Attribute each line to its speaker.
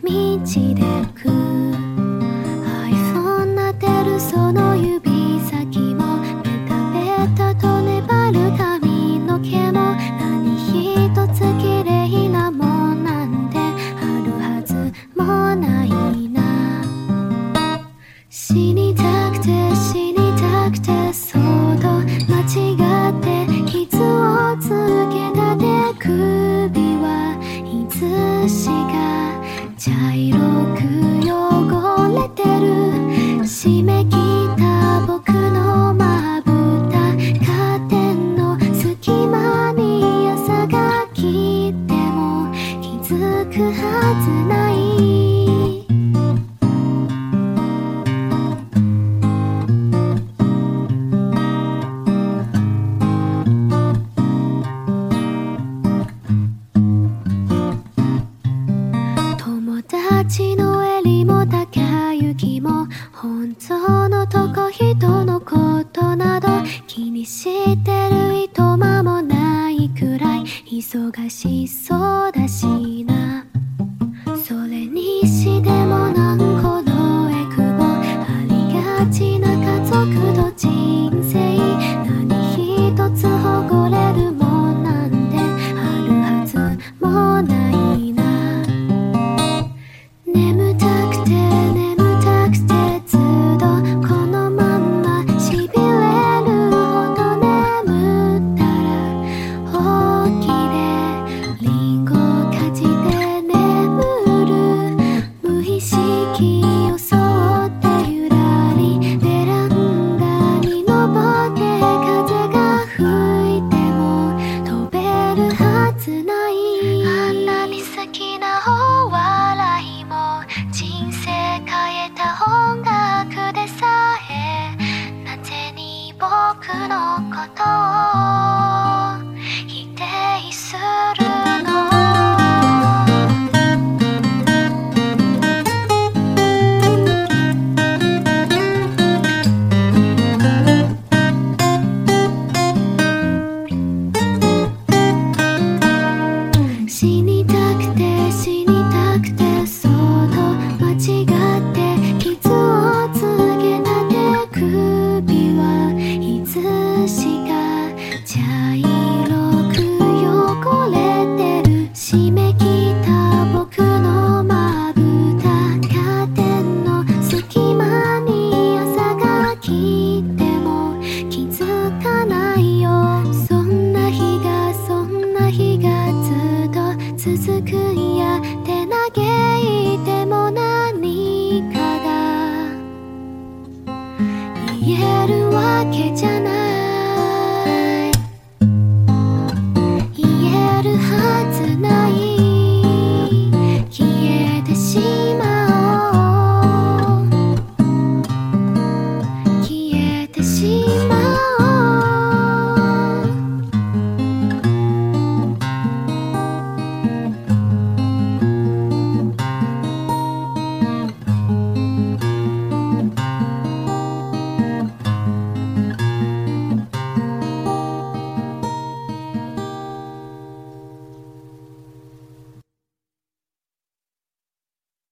Speaker 1: でく iPhone 撫でるその指先もベタベタと粘る髪の毛も何一つ綺麗なもんなんてあるはずもないな。死にたくて死にたくてそっと間違って傷をつけた手首はいつしか茶色く汚れてる。締め切った僕のまぶたカーテンの隙間に朝が来ても気づくはずない。友達の襟も高雪も本当のとこ人のことなど気にしてるいとまもないくらい忙し